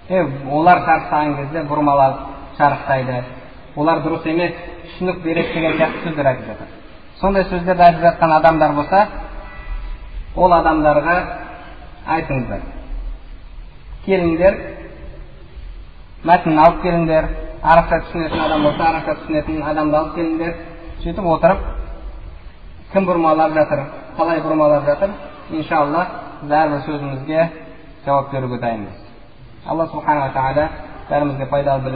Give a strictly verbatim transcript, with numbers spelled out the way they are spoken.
Е, олар шарықтаған кезде бұрмалап шарықтайды. Олар дұрыс емес, түсінік береді деген сияқты сөздер айтып жатыр. Сондай сөздерді айтып жатқан адамдар болса, ол адамдарға айтыңыздар. Келіңдер, мәтінін алып келіңдер, арабша түсінетін адам болса, арабша түсінетін адамды алып келіңдер. Сөйтіп отырып, кім бұрмалап жатыр, қалай бұрмалап жатыр, иншалла бәрібір сөзімізге жауап беруге дайынбыз. Алла субхана ва тағала бәрімізге пайдалы білім